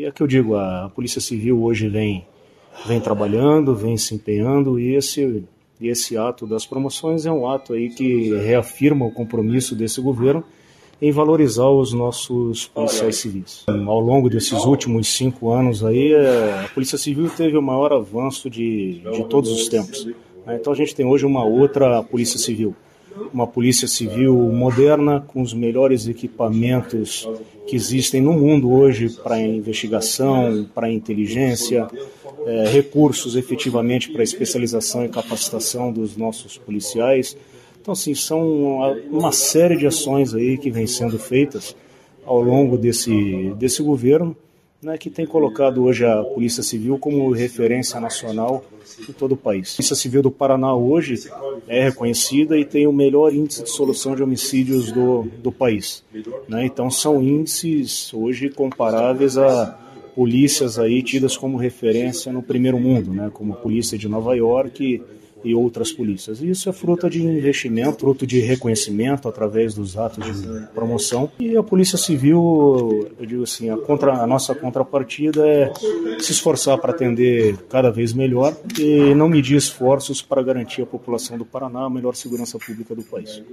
E é que eu digo, a Polícia Civil hoje vem trabalhando, vem se empenhando, e esse ato das promoções é um ato aí que reafirma o compromisso desse governo em valorizar os nossos policiais civis. Ao longo desses últimos 5 anos aí, a Polícia Civil teve o maior avanço de todos os tempos. Então a gente tem hoje uma outra Polícia Civil. Uma Polícia Civil moderna, com os melhores equipamentos que existem no mundo hoje para investigação, para inteligência, recursos efetivamente para especialização e capacitação dos nossos policiais. Então, assim, são uma série de ações aí que vêm sendo feitas ao longo desse governo, né, que tem colocado hoje a Polícia Civil como referência nacional em todo o país. A Polícia Civil do Paraná hoje é reconhecida e tem o melhor índice de solução de homicídios do país, né? Então são índices hoje comparáveis a polícias aí tidas como referência no primeiro mundo, né, como a polícia de Nova York e outras polícias. E isso é fruto de investimento, fruto de reconhecimento através dos atos de promoção. E a Polícia Civil, eu digo assim, a nossa contrapartida é se esforçar para atender cada vez melhor e não medir esforços para garantir à população do Paraná a melhor segurança pública do país.